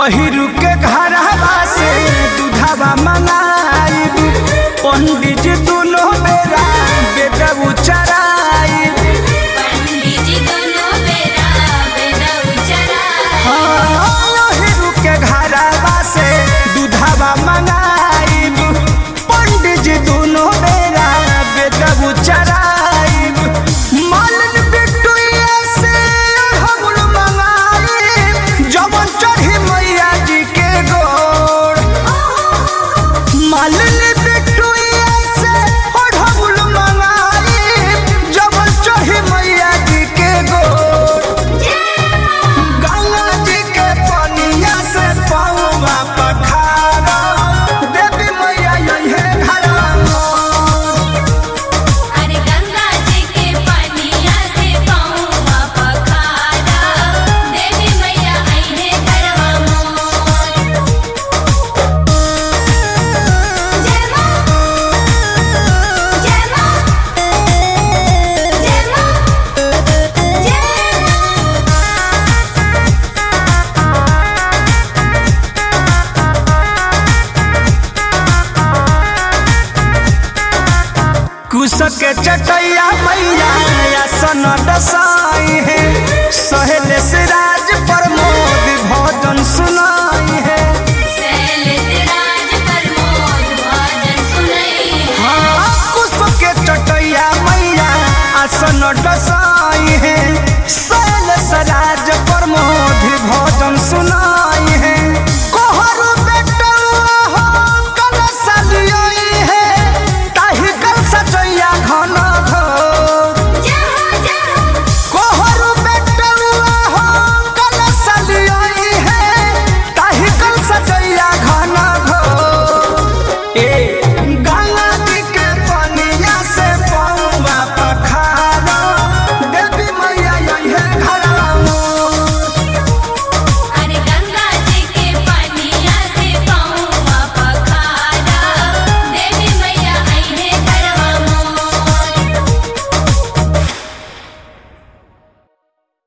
अहिरु के घरवा से दूधवा मंगाइब, पंडित जी दोनों बेरा बेटा उचराइब। अहिरु के घरवा से दूधवा मंगाइब, पंडित जी दोनों बेरा बेटा उचराइब। मालन बिटुआ से अड़हुल मंगाइब, जवन चढ़ी मैया जी के गोड़। मालन बिटुआ से अड़हुल मंगाइब, जवन चढ़ी मैया जी के गोड़। गंगा जी के पनिया से पौवा पखारा, देवी मैया यही घरवा मोर। अरे गंगा जी के पनिया से पौवा पखारा, देवी मैया आइहे घरवा मोर। जय मां, जय मां, जय मां, जय कुश के चटैया मैया आसन दसाई है, सहेले से